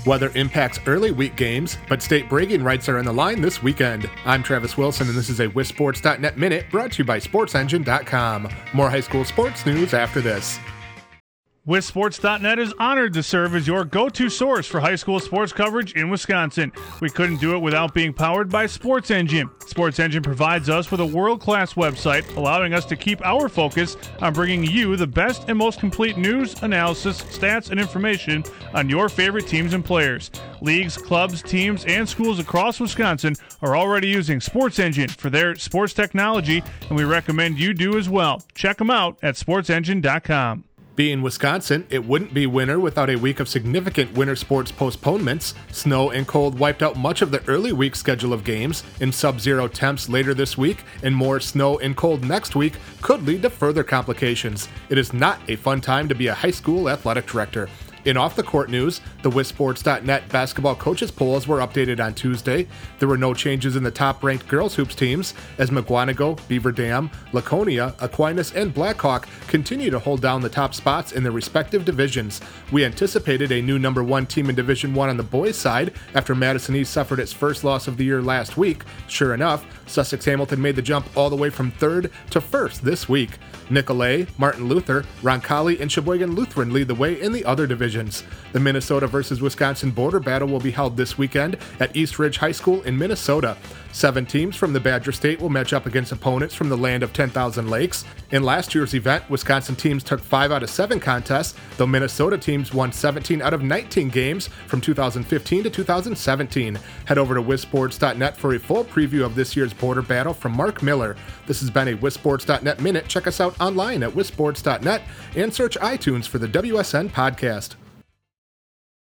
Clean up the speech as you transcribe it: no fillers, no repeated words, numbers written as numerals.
Weather impacts early week games, but state bragging rights are on the line this weekend. I'm Travis Wilson, and this is a WisSports.net Minute brought to you by SportsEngine.com. More high school sports news after this. WisSports.net is honored to serve as your go-to source for high school sports coverage in Wisconsin. We couldn't do it without being powered by Sports Engine. Sports Engine provides us with a world-class website, allowing us to keep our focus on bringing you the best and most complete news, analysis, stats, and information on your favorite teams and players. Leagues, clubs, teams, and schools across Wisconsin are already using Sports Engine for their sports technology, and we recommend you do as well. Check them out at SportsEngine.com. Being Wisconsin, it wouldn't be winter without a week of significant winter sports postponements. Snow and cold wiped out much of the early week schedule of games, and sub-zero temps later this week and more snow and cold next week could lead to further complications. It is not a fun time to be a high school athletic director. In off-the-court news, the WisSports.net basketball coaches polls were updated on Tuesday. There were no changes in the top-ranked girls hoops teams, as Mukwonago, Beaver Dam, Laconia, Aquinas, and Blackhawk continue to hold down the top spots in their respective divisions. We anticipated a new number one team in Division I on the boys' side after Madison East suffered its first loss of the year last week. Sure enough, Sussex Hamilton made the jump all the way from third to first this week. Nicolet, Martin Luther, Roncalli, and Sheboygan Lutheran lead the way in the other divisions. The Minnesota versus Wisconsin border battle will be held this weekend at East Ridge High School in Minnesota. 7 teams from the Badger State will match up against opponents from the land of 10,000 lakes. In last year's event, Wisconsin teams took 5 out of 7 contests, though Minnesota teams won 17 out of 19 games from 2015 to 2017. Head over to WisSports.net for a full preview of this year's border battle from Mark Miller. This has been a WisSports.net Minute. Check us out online at WisSports.net and search iTunes for the WSN podcast.